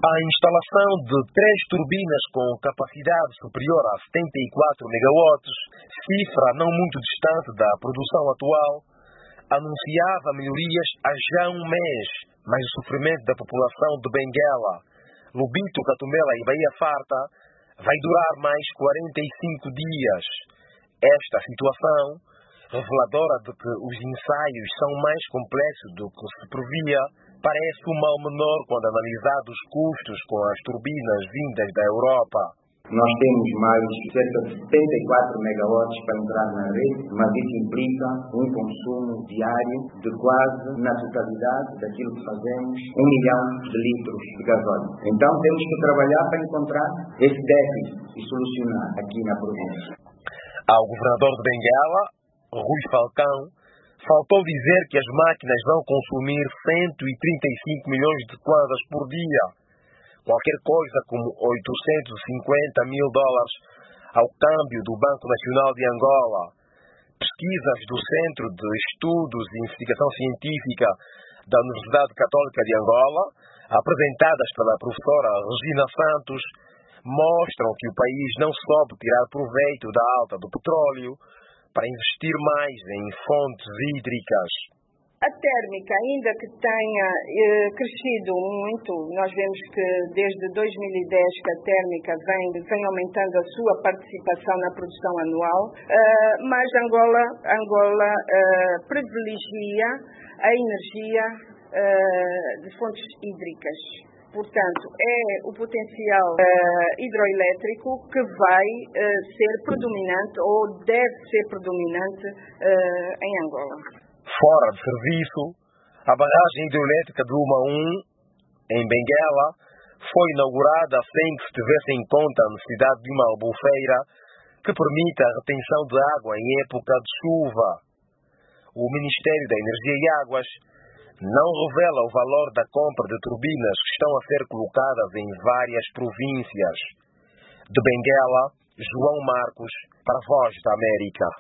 A instalação de 3 turbinas com capacidade superior a 74 megawatts, cifra não muito distante da produção atual, anunciava melhorias há já um mês, mas o sofrimento da população de Benguela, Lobito, Catumela e Baía Farta vai durar mais 45 dias. Esta situação, reveladora de que os ensaios são mais complexos do que se previa, parece um mal menor quando analisados os custos com as turbinas vindas da Europa. Nós temos mais cerca de 74 megawatts para entrar na rede, mas isso implica um consumo diário de quase, na totalidade daquilo que fazemos, 1 milhão de litros de gasóleo. Então temos que trabalhar para encontrar esse déficit e solucionar aqui na província. Ao governador de Benguela, Rui Falcão, faltou dizer que as máquinas vão consumir 135 milhões de kwanzas por dia, qualquer coisa como 850 mil dólares ao câmbio do Banco Nacional de Angola. Pesquisas do Centro de Estudos e Investigação Científica da Universidade Católica de Angola, apresentadas pela professora Regina Santos, mostram que o país não soube tirar proveito da alta do petróleo para investir mais em fontes hídricas. A térmica, ainda que tenha crescido muito, nós vemos que desde 2010 que a térmica vem aumentando a sua participação na produção anual, mas Angola privilegia a energia de fontes hídricas. Portanto, é o potencial hidroelétrico que vai ser predominante ou deve ser predominante em Angola. Fora de serviço, a barragem hidroelétrica de Luma 1, em Benguela, foi inaugurada sem que se tivesse em conta a necessidade de uma albufeira que permita a retenção de água em época de chuva. O Ministério da Energia e Águas não revela o valor da compra de turbinas que estão a ser colocadas em várias províncias. De Benguela, João Marcos, para a Voz da América.